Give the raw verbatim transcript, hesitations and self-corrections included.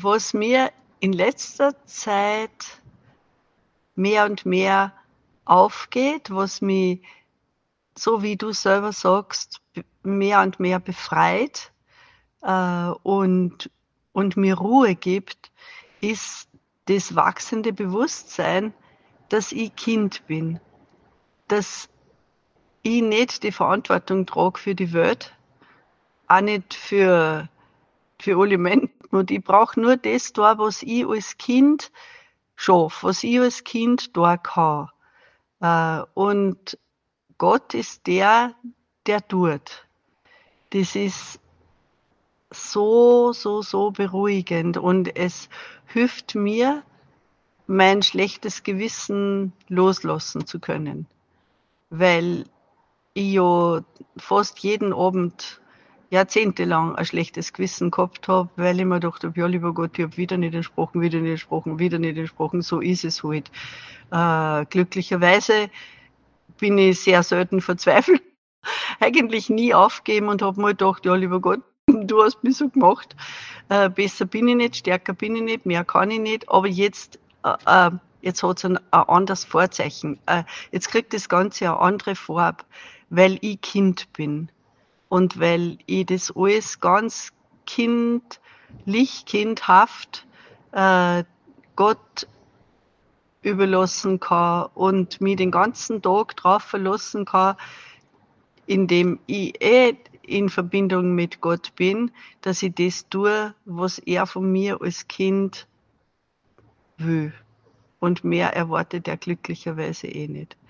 was mir in letzter Zeit mehr und mehr aufgeht, was mich, so wie du selber sagst, b- mehr und mehr befreit äh, und, und mir Ruhe gibt, ist das wachsende Bewusstsein, dass ich Kind bin, dass ich nicht die Verantwortung trage für die Welt, auch nicht für, für alle Menschen. Und ich brauche nur das da, was ich als Kind schaffe, was ich als Kind da kann. Äh, und Gott ist der, der tut. Das ist so, so, so beruhigend und es hilft mir, mein schlechtes Gewissen loslassen zu können, weil ich ja fast jeden Abend jahrzehntelang ein schlechtes Gewissen gehabt habe, weil ich mir gedacht habe, ja, lieber Gott, ich habe wieder nicht entsprochen, wieder nicht entsprochen, wieder nicht entsprochen, so ist es halt. Äh, glücklicherweise bin ich sehr selten verzweifelt, eigentlich nie aufgeben und habe mir gedacht, ja, lieber Gott, du hast mich so gemacht, äh, besser bin ich nicht, stärker bin ich nicht, mehr kann ich nicht, aber jetzt, äh, äh, jetzt hat es ein, ein anderes Vorzeichen. Äh, jetzt kriegt das Ganze eine andere Farbe, weil ich Kind bin und weil ich das alles ganz kindlich, kindhaft äh, Gott überlassen kann und mich den ganzen Tag drauf verlassen kann, indem ich eh in Verbindung mit Gott bin, dass ich das tue, was er von mir als Kind will. Und mehr erwartet er glücklicherweise eh nicht.